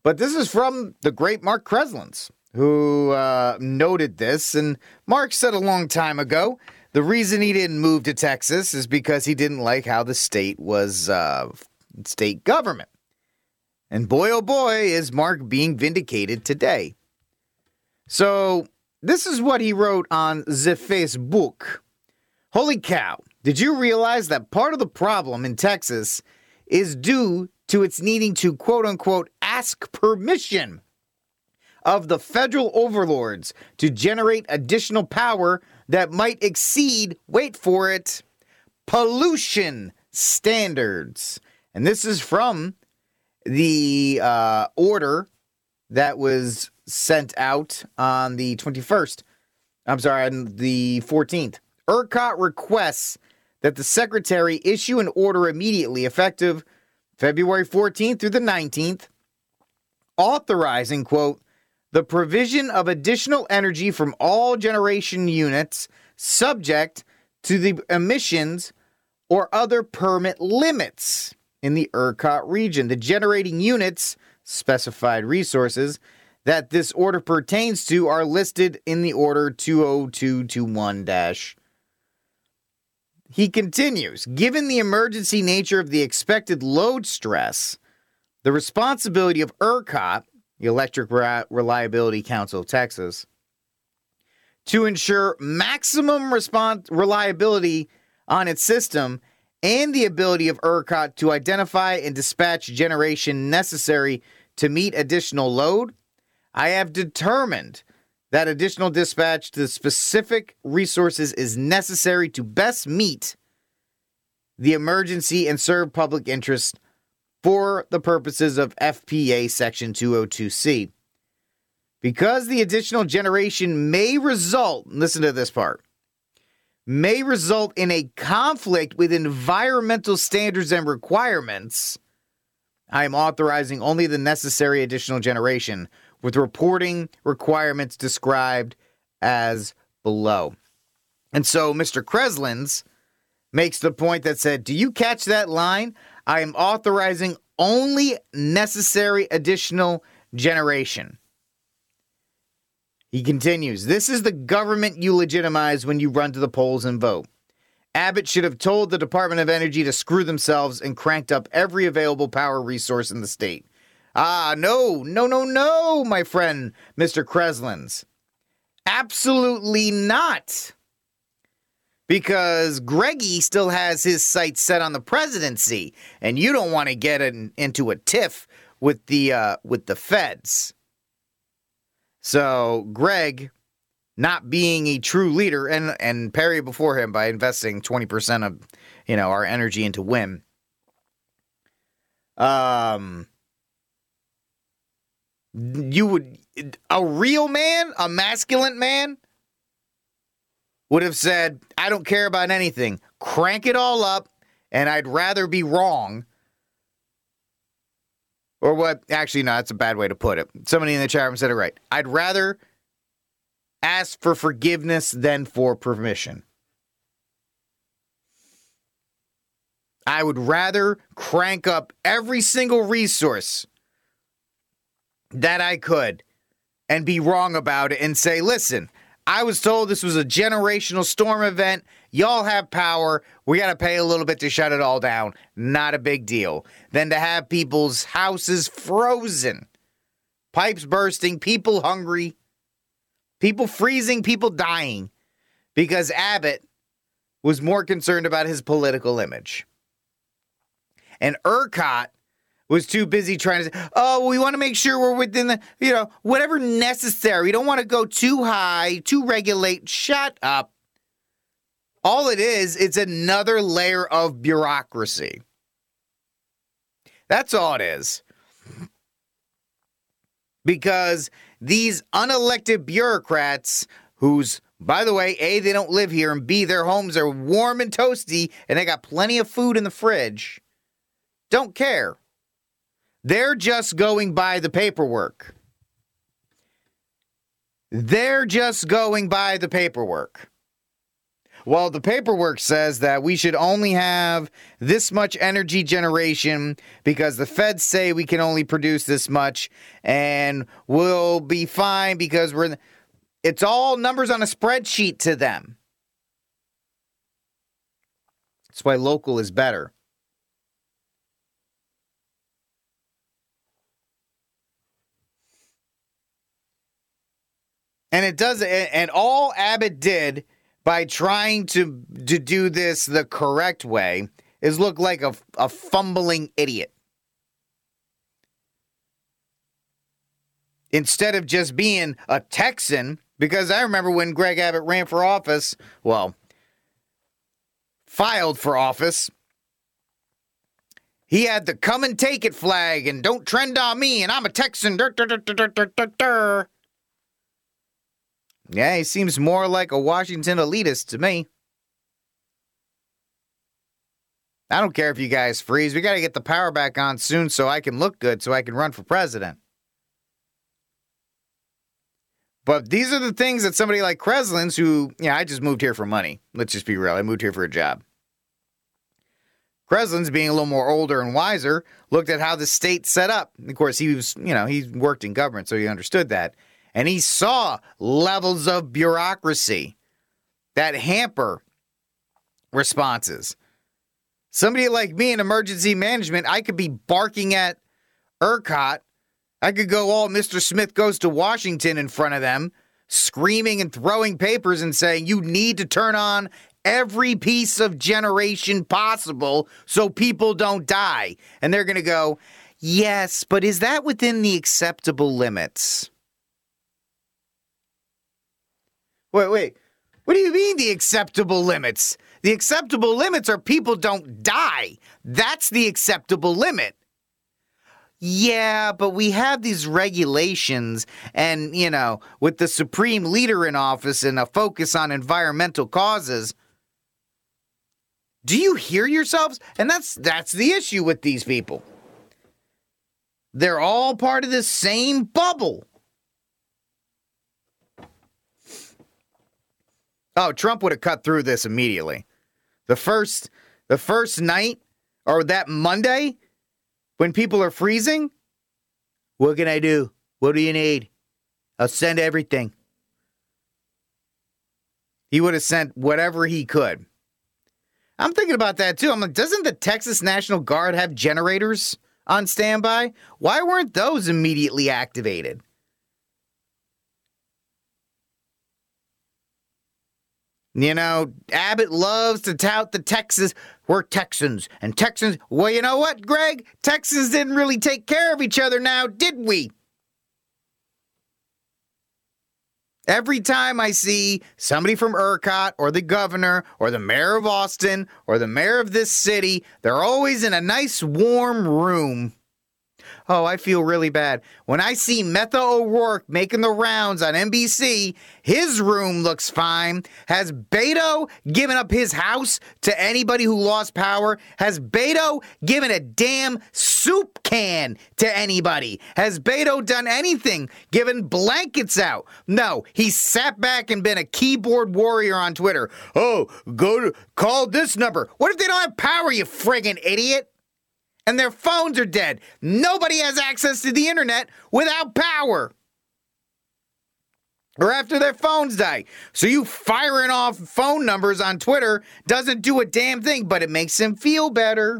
But this is from the great Mark Kreslins, who noted this. And Mark said a long time ago, the reason he didn't move to Texas is because he didn't like how the state was state government. And boy, oh boy, is Mark being vindicated today. So this is what he wrote on the Facebook. Holy cow, did you realize that part of the problem in Texas is due to its needing to, quote unquote, ask permission of the federal overlords to generate additional power that might exceed, wait for it, pollution standards. And this is from the order that was sent out on the 21st. I'm sorry, on the 14th. ERCOT requests that the secretary issue an order immediately effective February 14th through the 19th, authorizing, quote, the provision of additional energy from all generation units subject to the emissions or other permit limits in the ERCOT region. The generating units, specified resources, that this order pertains to are listed in the order 20221-. He continues, given the emergency nature of the expected load stress, the responsibility of ERCOT, the Electric Reliability Council of Texas, to ensure maximum reliability on its system and the ability of ERCOT to identify and dispatch generation necessary to meet additional load, I have determined that additional dispatch to specific resources is necessary to best meet the emergency and serve public interest for the purposes of FPA Section 202C. Because the additional generation may result, listen to this part, may result in a conflict with environmental standards and requirements, I am authorizing only the necessary additional generation with reporting requirements described as below. And so Mr. Kreslins makes the point that said, do you catch that line? I am authorizing only necessary additional generation. He continues, this is the government you legitimize when you run to the polls and vote. Abbott should have told the Department of Energy to screw themselves and cranked up every available power resource in the state. No, my friend, Mr. Kreslins. Absolutely not. Because Greggy still has his sights set on the presidency, and you don't want to get into a tiff with the feds. So Greg, not being a true leader, and Perry before him by investing 20% of our energy into WIM. A real man, a masculine man, would have said, I don't care about anything. Crank it all up, and I'd rather be wrong. Or what? Actually, no, that's a bad way to put it. Somebody in the chat room said it right. I'd rather ask for forgiveness than for permission. I would rather crank up every single resource that I could and be wrong about it and say, listen, I was told this was a generational storm event. Y'all have power. We got to pay a little bit to shut it all down. Not a big deal. Than to have people's houses frozen, pipes bursting, people hungry, people freezing, people dying because Abbott was more concerned about his political image. And ERCOT was too busy trying to say, we want to make sure we're within the, whatever necessary. We don't want to go too high, to regulate. Shut up. All it is, it's another layer of bureaucracy. That's all it is. Because these unelected bureaucrats whose, by the way, A, they don't live here, and B, their homes are warm and toasty, and they got plenty of food in the fridge, don't care. They're just going by the paperwork. They're just going by the paperwork. Well, the paperwork says that we should only have this much energy generation because the feds say we can only produce this much and we'll be fine because it's all numbers on a spreadsheet to them. That's why local is better. And it does, and all Abbott did by trying to do this the correct way is look like a fumbling idiot. Instead of just being a Texan, because I remember when Greg Abbott ran for office, filed for office, he had the come and take it flag and don't trend on me and I'm a Texan. Yeah, he seems more like a Washington elitist to me. I don't care if you guys freeze. We got to get the power back on soon so I can look good, so I can run for president. But these are the things that somebody like Kreslin's, who, I just moved here for money. Let's just be real. I moved here for a job. Kreslin's, being a little more older and wiser, looked at how the state's set up. Of course, he was, he worked in government, so he understood that. And he saw levels of bureaucracy that hamper responses. Somebody like me in emergency management, I could be barking at ERCOT. I could go all Mr. Smith Goes to Washington in front of them, screaming and throwing papers and saying, you need to turn on every piece of generation possible so people don't die. And they're going to go, yes, but is that within the acceptable limits? Wait. What do you mean the acceptable limits? The acceptable limits are people don't die. That's the acceptable limit. Yeah, but we have these regulations and, with the supreme leader in office and a focus on environmental causes. Do you hear yourselves? And that's the issue with these people. They're all part of the same bubble. Oh, Trump would have cut through this immediately. The first night, or that Monday, when people are freezing, what can I do? What do you need? I'll send everything. He would have sent whatever he could. I'm thinking about that too. I'm like, doesn't the Texas National Guard have generators on standby? Why weren't those immediately activated? Abbott loves to tout the Texas. We're Texans. And Texans, well, you know what, Greg? Texans didn't really take care of each other now, did we? Every time I see somebody from ERCOT or the governor or the mayor of Austin or the mayor of this city, they're always in a nice warm room. Oh, I feel really bad. When I see Metha O'Rourke making the rounds on NBC, his room looks fine. Has Beto given up his house to anybody who lost power? Has Beto given a damn soup can to anybody? Has Beto done anything? Given blankets out? No, he's sat back and been a keyboard warrior on Twitter. Oh, call this number. What if they don't have power, you friggin' idiot? And their phones are dead. Nobody has access to the internet without power. Or after their phones die. So you firing off phone numbers on Twitter doesn't do a damn thing, but it makes them feel better.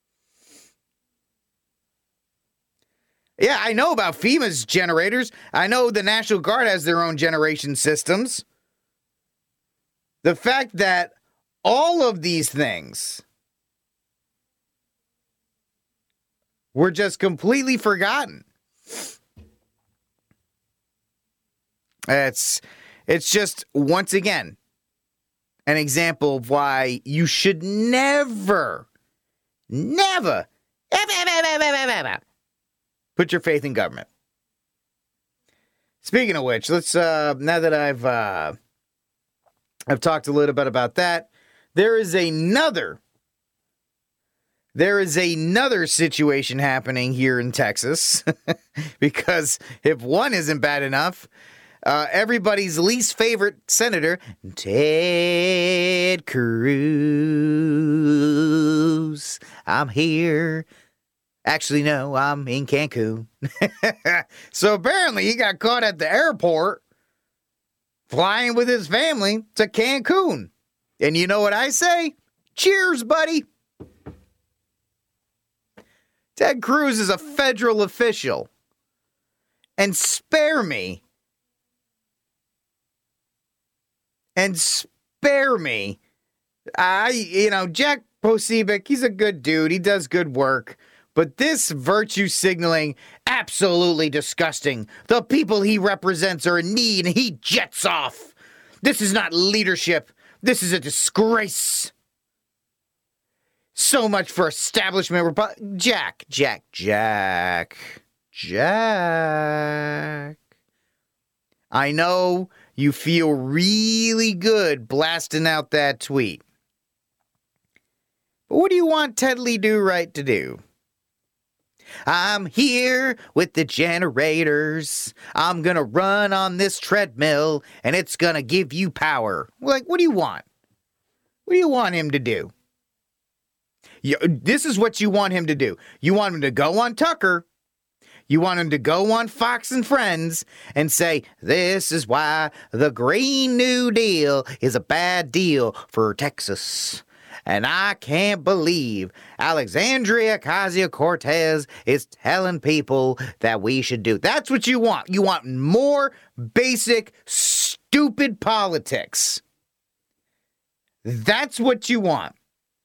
Yeah, I know about FEMA's generators. I know the National Guard has their own generation systems. The fact that all of these things were just completely forgotten. It's just, once again, an example of why you should never put your faith in government. Speaking of which, let's now that I've talked a little bit about that, there is another situation happening here in Texas because if one isn't bad enough, everybody's least favorite senator, Ted Cruz. I'm here. Actually, no, I'm in Cancun. So apparently he got caught at the airport flying with his family to Cancun. And you know what I say? Cheers, buddy. Ted Cruz is a federal official. And spare me. Jack Posobiec, he's a good dude. He does good work. But this virtue signaling, absolutely disgusting. The people he represents are in need and he jets off. This is not leadership. This is a disgrace. So much for establishment. Jack. I know you feel really good blasting out that tweet. But what do you want Ted Lee Do Right to do? I'm here with the generators. I'm going to run on this treadmill, and it's going to give you power. Like, what do you want? What do you want him to do? This is what you want him to do. You want him to go on Tucker. You want him to go on Fox and Friends and say, this is why the Green New Deal is a bad deal for Texas. And I can't believe Alexandria Ocasio-Cortez is telling people that we should do. That's what you want. You want more basic, stupid politics. That's what you want.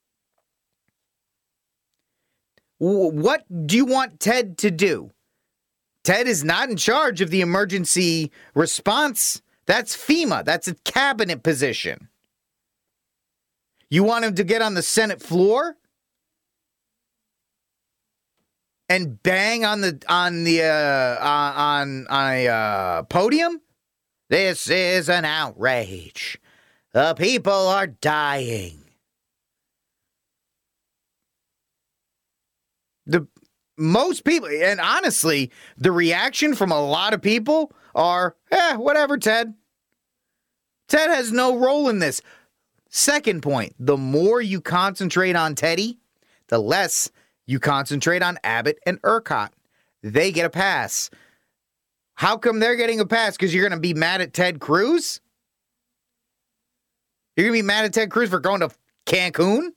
What do you want Ted to do? Ted is not in charge of the emergency response. That's FEMA. That's a cabinet position. You want him to get on the Senate floor and bang on a podium? This is an outrage. The people are dying. Most people, and honestly, the reaction from a lot of people are, whatever, Ted. Ted has no role in this. Second point, the more you concentrate on Teddy, the less you concentrate on Abbott and Urquhart. They get a pass. How come they're getting a pass? Because you're going to be mad at Ted Cruz? You're going to be mad at Ted Cruz for going to Cancun?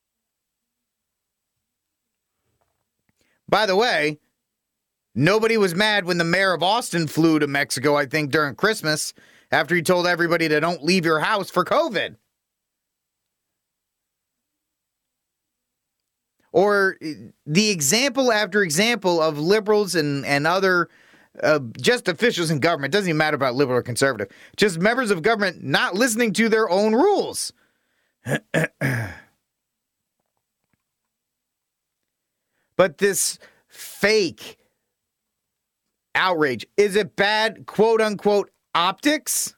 By the way, nobody was mad when the mayor of Austin flew to Mexico, I think, during Christmas, after he told everybody to don't leave your house for COVID. Or the example after example of liberals and other just officials in government. It doesn't even matter about liberal or conservative. Just members of government not listening to their own rules. But this fake outrage, is it bad, quote unquote, optics?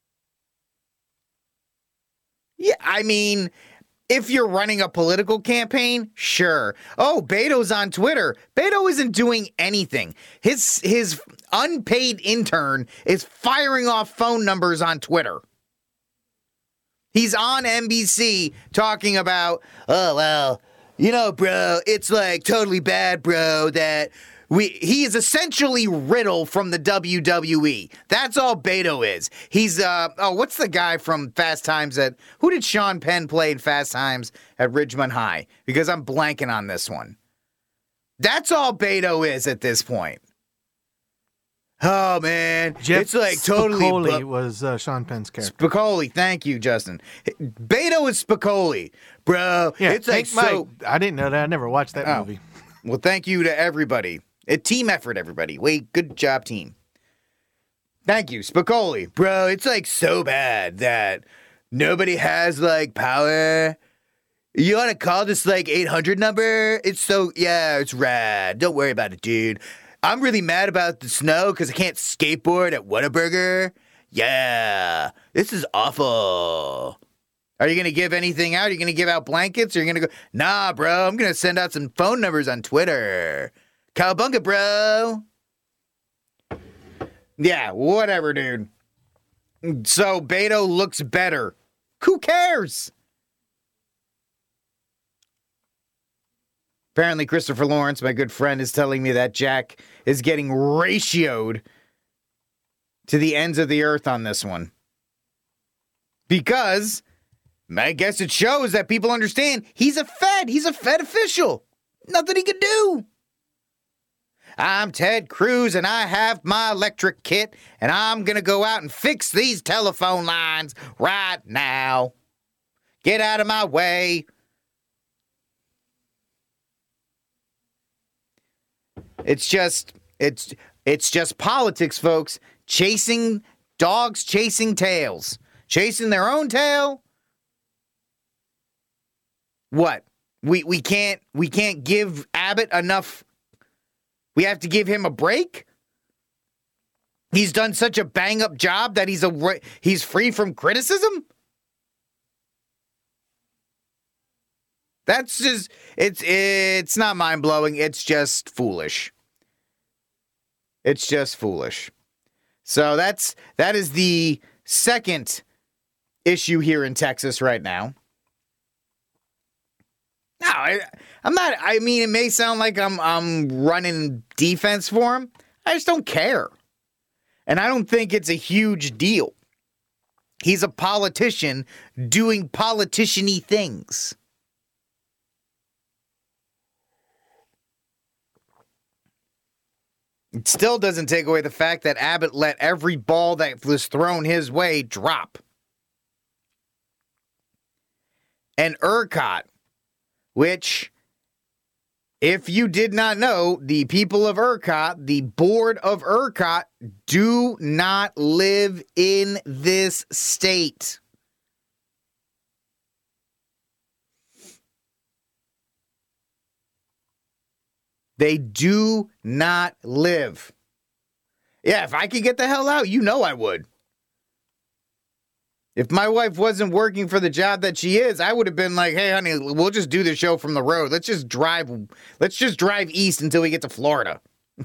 Yeah, I mean, if you're running a political campaign, sure. Oh, Beto's on Twitter. Beto isn't doing anything. His unpaid intern is firing off phone numbers on Twitter. He's on NBC talking about, oh, well, you know, bro, it's like totally bad, bro, that he is essentially Riddle from the WWE. That's all Beto is. He's, what's the guy from Fast Times who did Sean Penn play in Fast Times at Ridgemont High? Because I'm blanking on this one. That's all Beto is at this point. Oh, man. Jeff it's like totally... Spicoli was Sean Penn's character. Spicoli, thank you, Justin. Beto is Spicoli. Bro, yeah, it's like so... I didn't know that. I never watched that movie. Well, thank you to everybody. A team effort, everybody. Wait, good job, team. Thank you, Spicoli. Bro, it's like so bad that nobody has like power. You want to call this like 800 number? It's rad. Don't worry about it, dude. I'm really mad about the snow because I can't skateboard at Whataburger. Yeah, this is awful. Are you going to give anything out? Are you going to give out blankets? Or are you going to go, nah, bro, I'm going to send out some phone numbers on Twitter. Cowabunga, bro. Yeah, whatever, dude. So Beto looks better. Who cares? Apparently, Christopher Lawrence, my good friend, is telling me that Jack is getting ratioed to the ends of the earth on this one. Because I guess it shows that people understand he's a Fed. He's a Fed official. Nothing he can do. I'm Ted Cruz, and I have my electric kit, and I'm going to go out and fix these telephone lines right now. Get out of my way. It's just politics, folks. Dogs chasing tails. Chasing their own tail. What? We can't give Abbott enough. We have to give him a break? He's done such a bang-up job that he's free from criticism? That's just, it's not mind-blowing, it's just foolish. It's just foolish. So that is the second issue here in Texas right now. No, I'm not. I mean, it may sound like I'm running defense for him. I just don't care. And I don't think it's a huge deal. He's a politician doing politician-y things. It still doesn't take away the fact that Abbott let every ball that was thrown his way drop. And ERCOT, which, if you did not know, the people of ERCOT, the board of ERCOT, do not live in this state. They do not live. Yeah, if I could get the hell out, you know I would. If my wife wasn't working for the job that she is, I would have been like, hey, honey, we'll just do the show from the road. Let's just drive east until we get to Florida.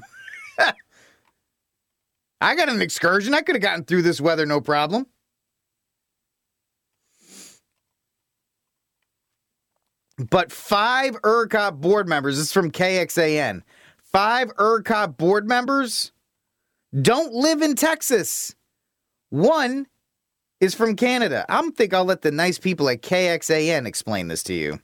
I got an excursion. I could have gotten through this weather, no problem. But 5 ERCOT board members, this is from KXAN, 5 ERCOT board members don't live in Texas. 1 is from Canada. I think I'll let the nice people at KXAN explain this to you.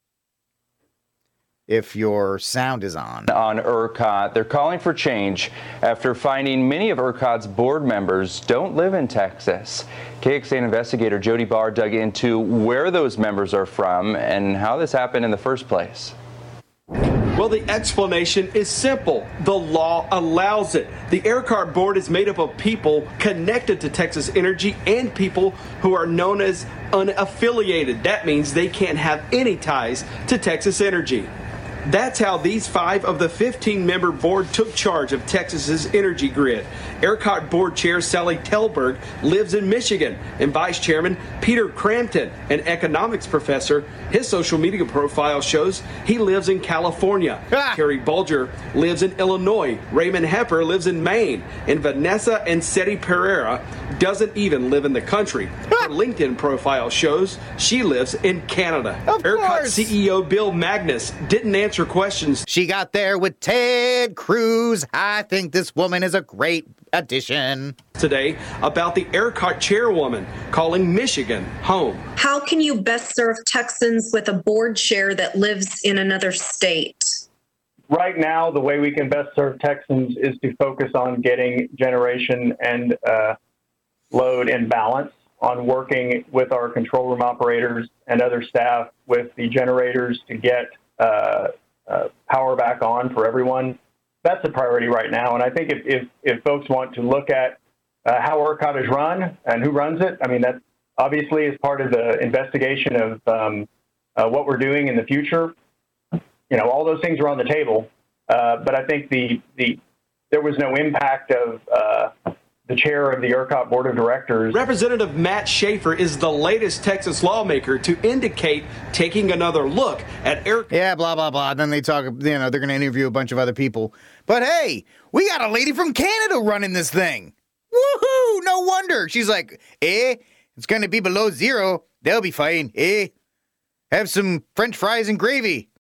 If your sound is on. On ERCOT, they're calling for change after finding many of ERCOT's board members don't live in Texas. KXAN investigator Jody Barr dug into where those members are from and how this happened in the first place. Well, the explanation is simple. The law allows it. The ERCOT board is made up of people connected to Texas Energy and people who are known as unaffiliated. That means they can't have any ties to Texas Energy. That's how these 5 of the 15-member board took charge of Texas's energy grid. ERCOT board chair Sally Telberg lives in Michigan, and vice chairman Peter Crampton, an economics professor, his social media profile shows he lives in California. Terry Bulger lives in Illinois. Raymond Hepper lives in Maine. And Vanessa Ansetti Pereira doesn't even live in the country. Her LinkedIn profile shows she lives in Canada. ERCOT CEO Bill Magnus didn't answer questions. She got there with Ted Cruz. I think this woman is a great addition. Today about the ERCOT chairwoman calling Michigan home. How can you best serve Texans with a board chair that lives in another state? Right now, the way we can best serve Texans is to focus on getting generation and load in balance, on working with our control room operators and other staff with the generators to get power back on for everyone. That's a priority right now. And I think if folks want to look at how ERCOT is run and who runs it, I mean, that obviously is part of the investigation of what we're doing in the future. You know, all those things are on the table. But I think there was no impact of the chair of the ERCOT board of directors. Representative Matt Schaefer is the latest Texas lawmaker to indicate taking another look at ERCOT. Yeah, blah, blah, blah. Then they talk, they're going to interview a bunch of other people. But hey, we got a lady from Canada running this thing. Woohoo! No wonder. She's like, it's going to be below zero. They'll be fine. Have some French fries and gravy.